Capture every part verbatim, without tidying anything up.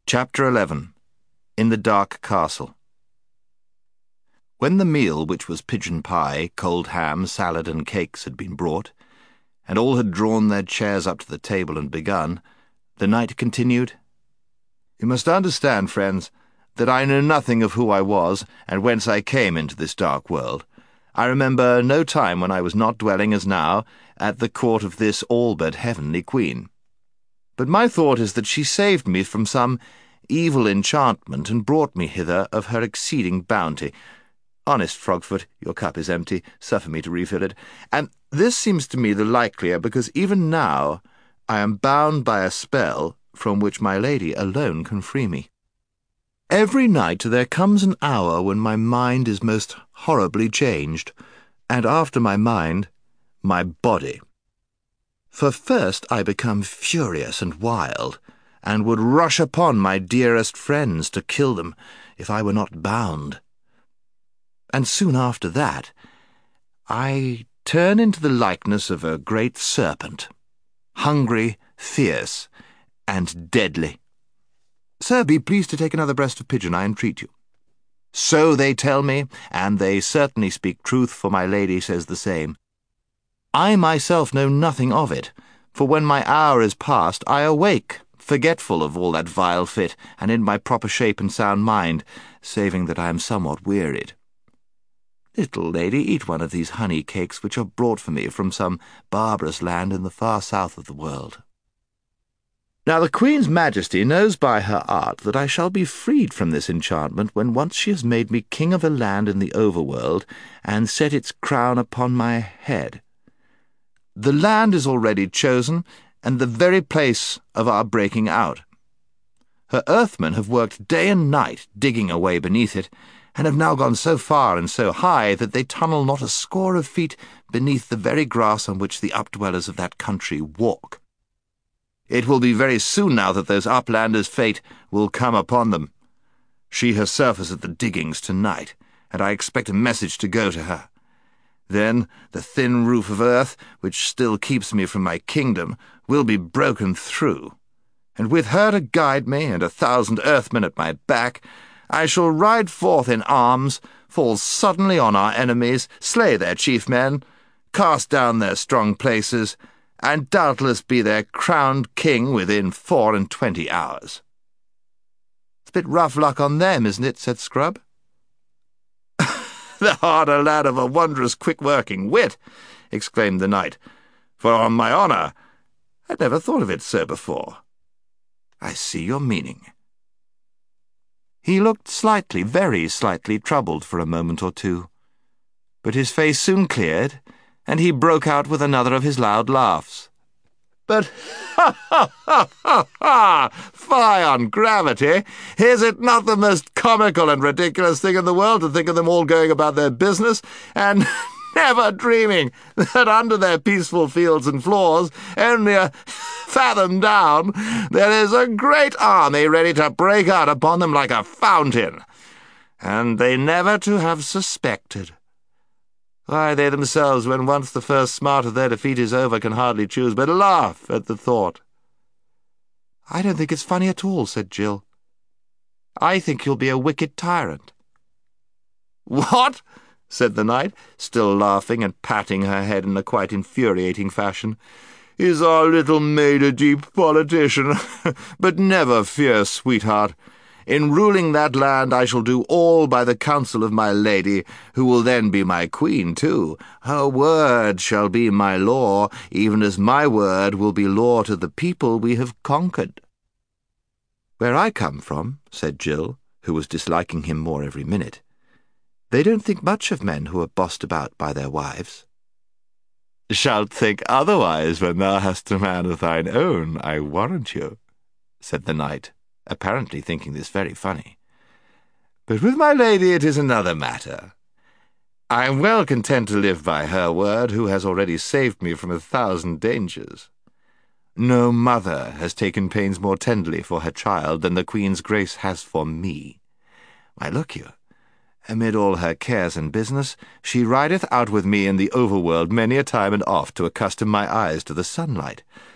Chapter eleven. In the Dark Castle. When the meal, which was pigeon pie, cold ham, salad, and cakes, had been brought, and all had drawn their chairs up to the table and begun, the knight continued, "You must understand, friends, that I know nothing of who I was, and whence I came into this dark world. I remember no time when I was not dwelling, as now, at the court of this all but heavenly queen. But my thought is that she saved me from some evil enchantment, and brought me hither of her exceeding bounty. Honest Frogfoot, your cup is empty, suffer me to refill it, and this seems to me the likelier, because even now I am bound by a spell from which my lady alone can free me. Every night there comes an hour when my mind is most horribly changed, and after my mind, my body. For first I become furious and wild, and would rush upon my dearest friends to kill them, if I were not bound. And soon after that, I turn into the likeness of a great serpent, hungry, fierce, and deadly. Sir, be pleased to take another breast of pigeon, I entreat you. So they tell me, and they certainly speak truth, for my lady says the same. I myself know nothing of it, for when my hour is past, I awake, forgetful of all that vile fit, and in my proper shape and sound mind, saving that I am somewhat wearied. Little lady, eat one of these honey cakes which are brought for me from some barbarous land in the far south of the world. Now the Queen's Majesty knows by her art that I shall be freed from this enchantment when once she has made me king of a land in the overworld, and set its crown upon my head. The land is already chosen, and the very place of our breaking out. Her earthmen have worked day and night digging away beneath it, and have now gone so far and so high that they tunnel not a score of feet beneath the very grass on which the updwellers of that country walk. It will be very soon now that those uplanders' fate will come upon them. She herself is at the diggings tonight, and I expect a message to go to her. Then the thin roof of earth, which still keeps me from my kingdom, will be broken through, and with her to guide me, and a thousand earthmen at my back, I shall ride forth in arms, fall suddenly on our enemies, slay their chief men, cast down their strong places, and doubtless be their crowned king within four and twenty hours." "It's a bit rough luck on them, isn't it?" said Scrub. "Thou art a lad of a wondrous quick-working wit," exclaimed the knight, "for on my honour, I'd never thought of it so before. I see your meaning." He looked slightly, very slightly troubled for a moment or two, but his face soon cleared, and he broke out with another of his loud laughs. "But, ha, ha, ha, ha, ha! Fie on gravity! Is it not the most comical and ridiculous thing in the world to think of them all going about their business, and never dreaming that under their peaceful fields and floors, only a fathom down, there is a great army ready to break out upon them like a fountain, and they never to have suspected? Why, they themselves, when once the first smart of their defeat is over, can hardly choose but laugh at the thought." "I don't think it's funny at all," said Jill. "I think you'll be a wicked tyrant." "What?" said the knight, still laughing and patting her head in a quite infuriating fashion. "Is our little maid a deep politician? But never fear, sweetheart. In ruling that land I shall do all by the counsel of my lady, who will then be my queen too. Her word shall be my law, even as my word will be law to the people we have conquered." "Where I come from," said Jill, who was disliking him more every minute, "they don't think much of men who are bossed about by their wives." "Shalt think otherwise when thou hast a man of thine own, I warrant you," said the knight, apparently thinking this very funny. "But with my lady it is another matter. I am well content to live by her word, who has already saved me from a thousand dangers. No mother has taken pains more tenderly for her child than the Queen's Grace has for me. Why, look you, amid all her cares and business, she rideth out with me in the overworld many a time and oft to accustom my eyes to the sunlight.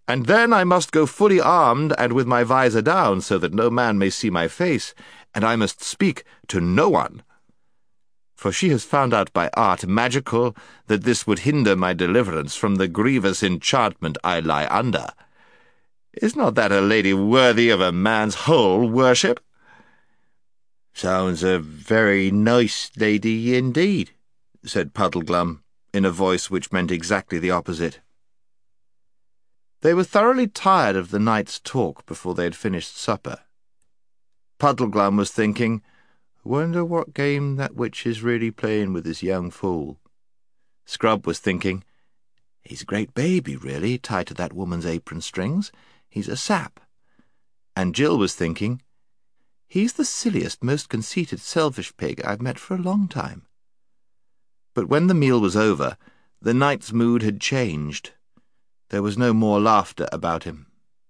And then I must go fully armed and with my visor down, so that no man may see my face, and I must speak to no one. For she has found out by art magical that this would hinder my deliverance from the grievous enchantment I lie under. Is not that a lady worthy of a man's whole worship?" "Sounds a very nice lady indeed," said Puddleglum, in a voice which meant exactly the opposite. They were thoroughly tired of the night's talk before they had finished supper. Puddleglum was thinking, "Wonder what game that witch is really playing with this young fool." Scrub was thinking, "He's a great baby, really, tied to that woman's apron strings. He's a sap." And Jill was thinking, "He's the silliest, most conceited, selfish pig I've met for a long time." But when the meal was over, the knight's mood had changed. There was no more laughter about him.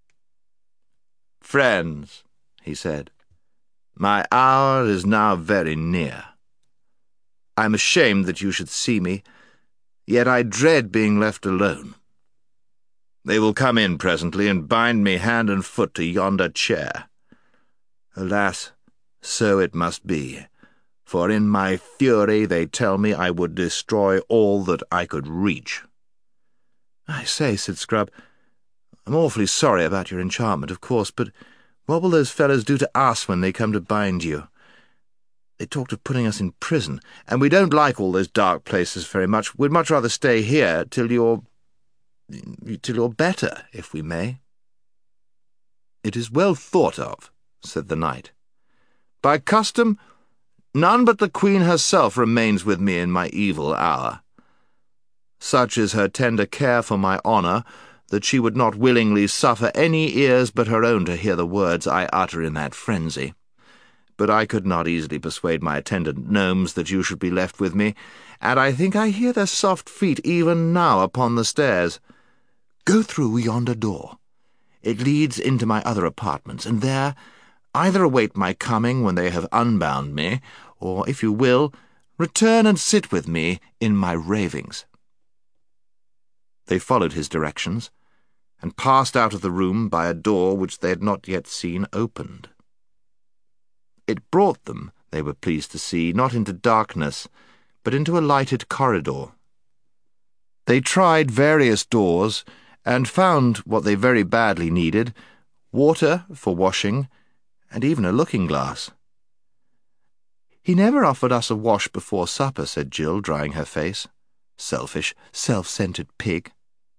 "Friends," he said, "my hour is now very near. I am ashamed that you should see me, yet I dread being left alone. They will come in presently and bind me hand and foot to yonder chair. Alas, so it must be, for in my fury they tell me I would destroy all that I could reach." "I say," said Scrub, "I'm awfully sorry about your enchantment, of course, but what will those fellows do to us when they come to bind you? They talked of putting us in prison, and we don't like all those dark places very much. We'd much rather stay here till you're... till you're better, if we may." "It is well thought of," said the knight. "By custom, none but the Queen herself remains with me in my evil hour. Such is her tender care for my honour, that she would not willingly suffer any ears but her own to hear the words I utter in that frenzy. But I could not easily persuade my attendant gnomes that you should be left with me, and I think I hear their soft feet even now upon the stairs. Go through yonder door. It leads into my other apartments, and there either await my coming when they have unbound me, or, if you will, return and sit with me in my ravings." They followed his directions, and passed out of the room by a door which they had not yet seen opened. It brought them, they were pleased to see, not into darkness, but into a lighted corridor. They tried various doors, and found what they very badly needed, water for washing, and even a looking-glass. "He never offered us a wash before supper," said Jill, drying her face. "Selfish, self-centred pig."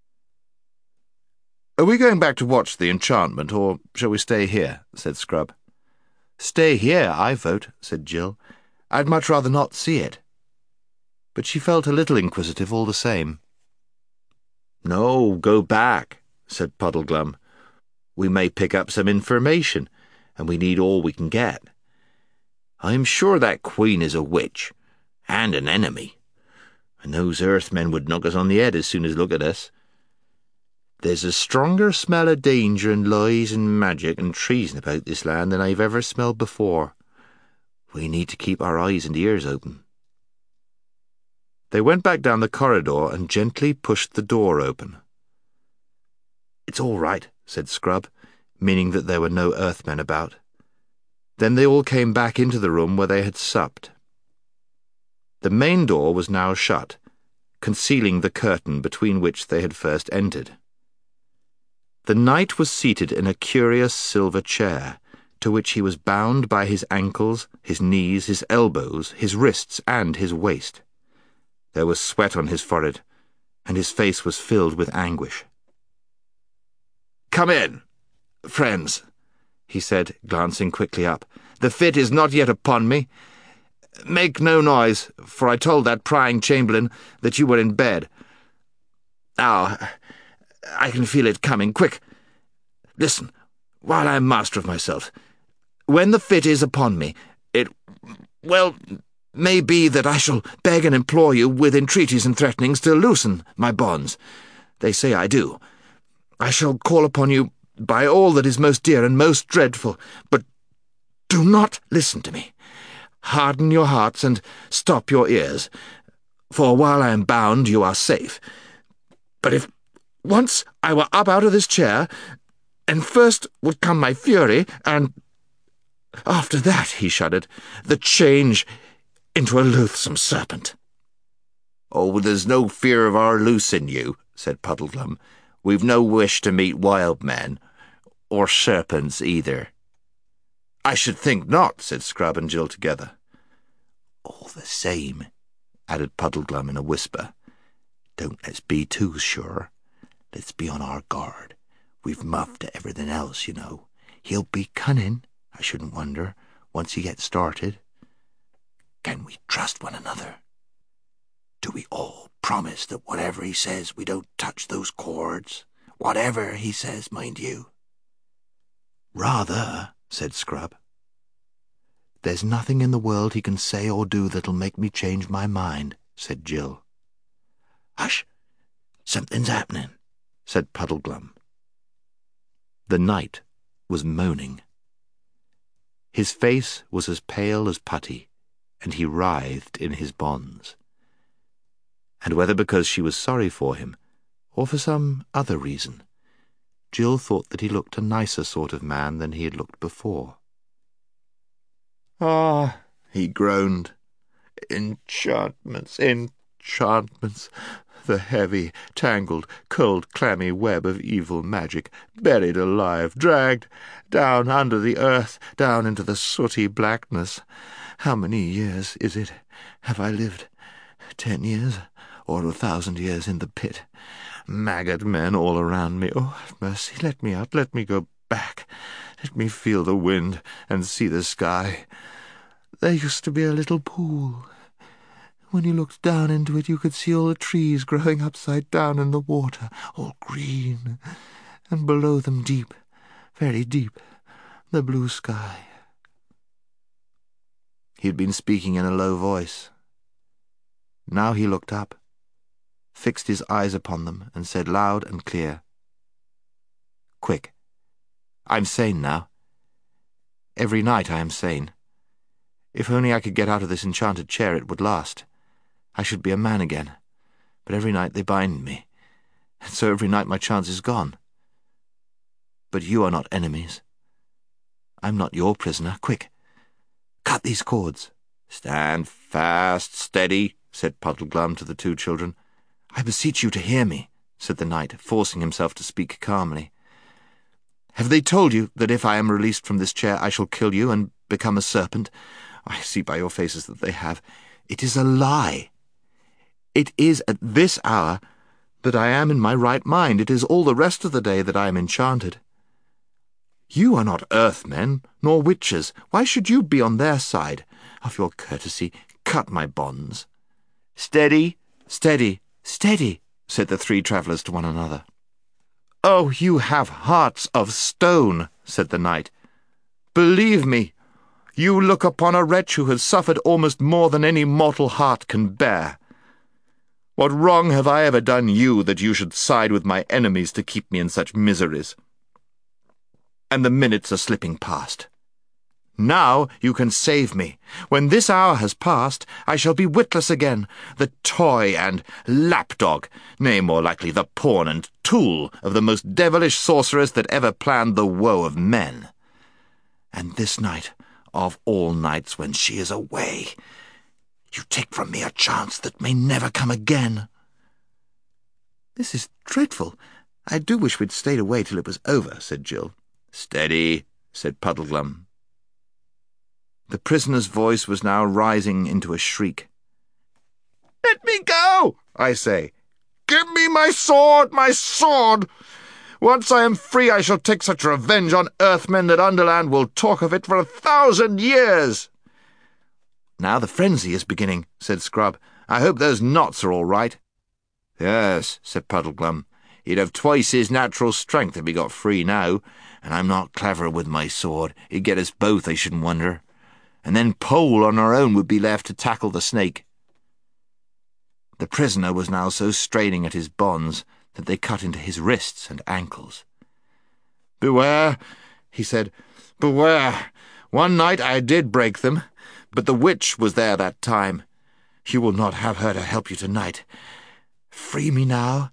"Are we going back to watch the enchantment, or shall we stay here?" said Scrub. "Stay here, I vote," said Jill. "I'd much rather not see it." But she felt a little inquisitive all the same. "No, go back," said Puddleglum. "We may pick up some information, and we need all we can get. I'm sure that Queen is a witch, and an enemy, and those Earthmen would knock us on the head as soon as look at us. There's a stronger smell of danger and lies and magic and treason about this land than I've ever smelled before. We need to keep our eyes and ears open." They went back down the corridor and gently pushed the door open. "It's all right," said Scrub, meaning that there were no Earthmen about. Then they all came back into the room where they had supped. The main door was now shut, concealing the curtain between which they had first entered. The knight was seated in a curious silver chair, to which he was bound by his ankles, his knees, his elbows, his wrists, and his waist. There was sweat on his forehead, and his face was filled with anguish. "Come in, friends," he said, glancing quickly up. "The fit is not yet upon me. Make no noise, for I told that prying chamberlain that you were in bed. Ah, I can feel it coming. Quick! Listen, while I am master of myself. When the fit is upon me, it, well, may be that I shall beg and implore you with entreaties and threatenings to loosen my bonds. They say I do. I shall call upon you by all that is most dear and most dreadful, but do not listen to me. Harden your hearts and stop your ears, for while I am bound you are safe. But if Once I were up out of this chair, and first would come my fury, and after that," he shuddered, "the change into a loathsome serpent." "Oh, there's no fear of our loosing you," said Puddleglum. "We've no wish to meet wild men, or serpents either." "I should think not," said Scrub and Jill together. "All the same," added Puddleglum in a whisper, "don't let's be too sure. Let's be on our guard. We've muffed to everything else, you know. He'll be cunning, I shouldn't wonder, once he gets started. Can we trust one another? Do we all promise that whatever he says we don't touch those cords? Whatever he says, mind you." "Rather," said Scrub. "There's nothing in the world he can say or do that'll make me change my mind," said Jill. "Hush! Something's happening," said Puddleglum. The knight was moaning. His face was as pale as putty, and he writhed in his bonds. And whether because she was sorry for him, or for some other reason, Jill thought that he looked a nicer sort of man than he had looked before. "Ah," he groaned, "enchantments, enchantments, the heavy, tangled, cold, clammy web of evil magic, buried alive, dragged down under the earth, down into the sooty blackness. How many years is it have I lived? Ten years, or a thousand years in the pit? Maggot men all around me. Oh, have mercy, let me out, let me go back. Let me feel the wind and see the sky. There used to be a little pool. When you looked down into it, you could see all the trees growing upside down in the water, all green, and below them deep, very deep, the blue sky." He had been speaking in a low voice. Now he looked up, fixed his eyes upon them, and said loud and clear, "Quick, I'm sane now. Every night I am sane. If only I could get out of this enchanted chair, it would last. I should be a man again. But every night they bind me, and so every night my chance is gone. But you are not enemies. I'm not your prisoner. Quick, cut these cords." "Stand fast, steady," said Puddleglum to the two children. "I beseech you to hear me," said the knight, forcing himself to speak calmly. "Have they told you that if I am released from this chair I shall kill you and become a serpent? I see by your faces that they have. It is a lie. It is at this hour that I am in my right mind. It is all the rest of the day that I am enchanted. You are not earthmen, nor witches. Why should you be on their side? Of your courtesy, cut my bonds." "Steady, steady, steady," said the three travellers to one another. "Oh, you have hearts of stone," said the knight. "Believe me, you look upon a wretch who has suffered almost more than any mortal heart can bear. What wrong have I ever done you that you should side with my enemies to keep me in such miseries? And the minutes are slipping past. Now you can save me. When this hour has passed, I shall be witless again, the toy and lapdog, nay, more likely the pawn and tool of the most devilish sorceress that ever planned the woe of men. And this night, of all nights when she is away, you take from me a chance that may never come again." "This is dreadful. I do wish we'd stayed away till it was over," said Jill. "Steady," said Puddleglum. The prisoner's voice was now rising into a shriek. "Let me go, I say. Give me my sword, my sword! Once I am free, I shall take such revenge on earthmen that Underland will talk of it for a thousand years." "Now the frenzy is beginning," said Scrub. "I hope those knots are all right." "Yes," said Puddleglum. "He'd have twice his natural strength if he got free now, and I'm not clever with my sword. He'd get us both, I shouldn't wonder. And then Pole on her own would be left to tackle the snake." The prisoner was now so straining at his bonds that they cut into his wrists and ankles. "Beware," he said, "beware. One night I did break them, but the witch was there that time. You will not have her to help you tonight. Free me now,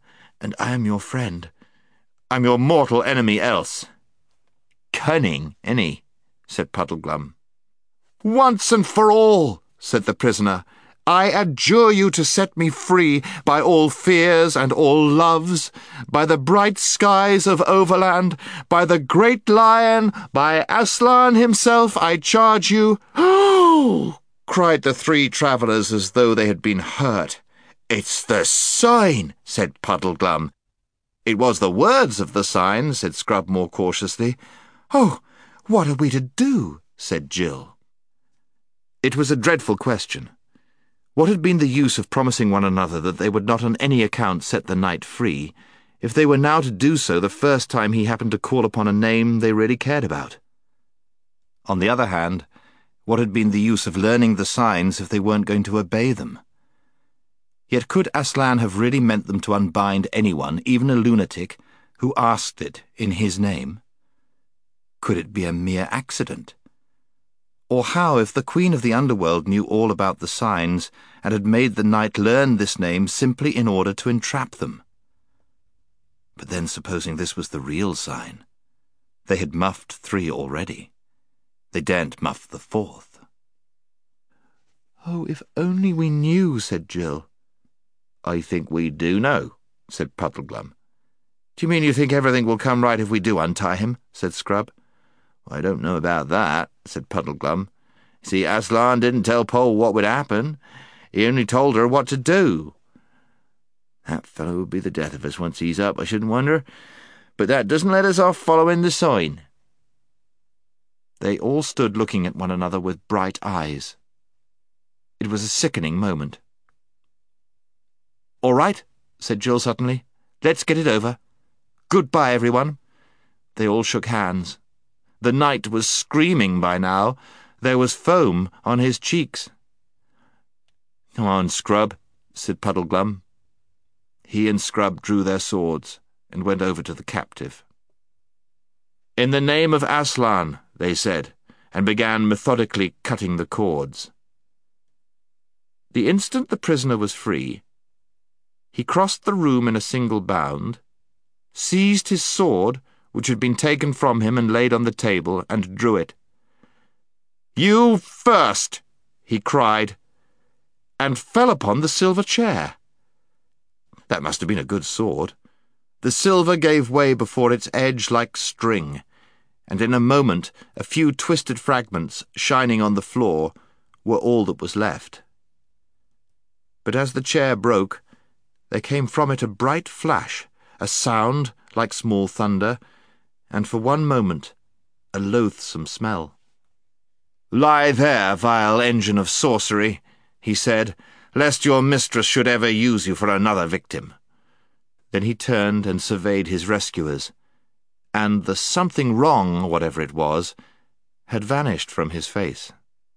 and I am your friend. I'm your mortal enemy else." "Cunning, any," said Puddleglum. "Once and for all," said the prisoner, "I adjure you to set me free by all fears and all loves, by the bright skies of Overland, by the great lion, by Aslan himself, I charge you." "Oh!" cried the three travellers as though they had been hurt. "It's the sign," said Puddleglum. "It was the words of the sign," said Scrub more cautiously. "Oh, what are we to do?" said Jill. It was a dreadful question. What had been the use of promising one another that they would not on any account set the knight free, if they were now to do so the first time he happened to call upon a name they really cared about? On the other hand, what had been the use of learning the signs if they weren't going to obey them? Yet could Aslan have really meant them to unbind anyone, even a lunatic, who asked it in his name? Could it be a mere accident? Or how if the Queen of the Underworld knew all about the signs and had made the knight learn this name simply in order to entrap them? But then supposing this was the real sign? They had muffed three already. They daren't muff the fourth. "Oh, if only we knew," said Jill. "I think we do know," said Puddleglum. "Do you mean you think everything will come right if we do untie him?" said Scrub. "I don't know about that," said Puddleglum. "See, Aslan didn't tell Poll what would happen. He only told her what to do. That fellow would be the death of us once he's up, I shouldn't wonder. But that doesn't let us off following the sign." They all stood looking at one another with bright eyes. It was a sickening moment. "All right," said Jill suddenly. "Let's get it over. Goodbye, everyone." They all shook hands. The knight was screaming by now. There was foam on his cheeks. "Come on, Scrub," said Puddleglum. He and Scrub drew their swords and went over to the captive. "In the name of Aslan," they said, and began methodically cutting the cords. The instant the prisoner was free, he crossed the room in a single bound, seized his sword, which had been taken from him and laid on the table, and drew it. "You first!" he cried, and fell upon the silver chair. That must have been a good sword. The silver gave way before its edge like string, and in a moment a few twisted fragments, shining on the floor, were all that was left. But as the chair broke, there came from it a bright flash, a sound like small thunder, and for one moment a loathsome smell. "Lie there, vile engine of sorcery," he said, "lest your mistress should ever use you for another victim." Then he turned and surveyed his rescuers, and the something wrong, whatever it was, had vanished from his face.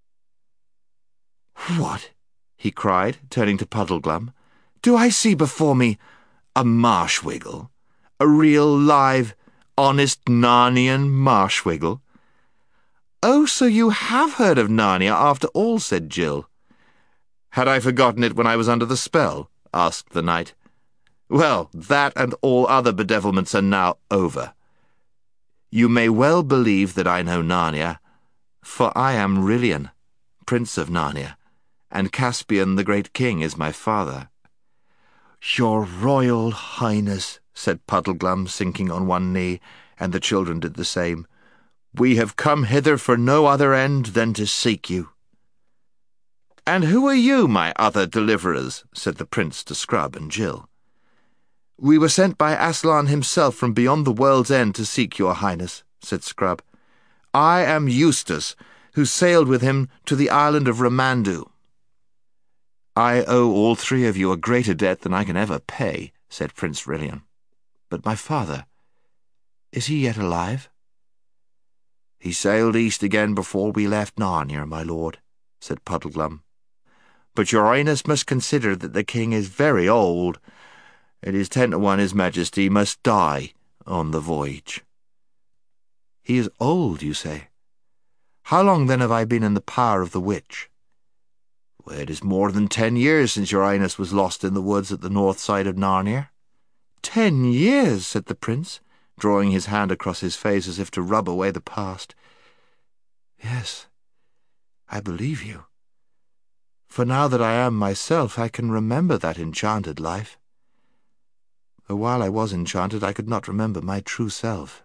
"What?" he cried, turning to Puddleglum. "Do I see before me a Marshwiggle? A real, live, honest Narnian Marshwiggle?" "Oh, so you have heard of Narnia after all," said Jill. "Had I forgotten it when I was under the spell?" asked the knight. "Well, that and all other bedevilments are now over. You may well believe that I know Narnia, for I am Rilian, Prince of Narnia, and Caspian the Great King is my father." "Your Royal Highness," said Puddleglum, sinking on one knee, and the children did the same, "we have come hither for no other end than to seek you." "And who are you, my other deliverers?" said the Prince to Scrub and Jill. "We were sent by Aslan himself from beyond the world's end to seek your Highness," said Scrub. "I am Eustace, who sailed with him to the island of Ramandu." "I owe all three of you a greater debt than I can ever pay," said Prince Rilian. "But my father, is he yet alive?" "He sailed east again before we left Narnia, my lord," said Puddleglum. "But your Highness must consider that the king is very old. It is ten to one his majesty must die on the voyage." "He is old, you say? How long then have I been in the power of the witch?" "Well, it is more than ten years since your Highness was lost in the woods at the north side of Narnia." Ten years, said the prince, drawing his hand across his face as if to rub away the past. Yes, I believe you. For now that I am myself, I can remember that enchanted life. Though while I was enchanted, I could not remember my true self.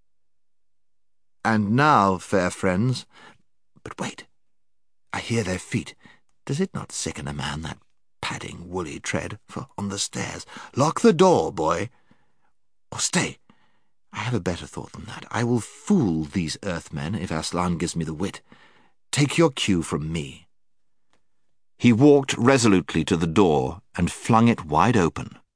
And now, fair friends, but wait, I hear their feet. Does it not sicken a man, that padding, woolly tread, for on the stairs? Lock the door, boy. Or stay, I have a better thought than that. I will fool these earthmen if Aslan gives me the wit. Take your cue from me. He walked resolutely to the door and flung it wide open.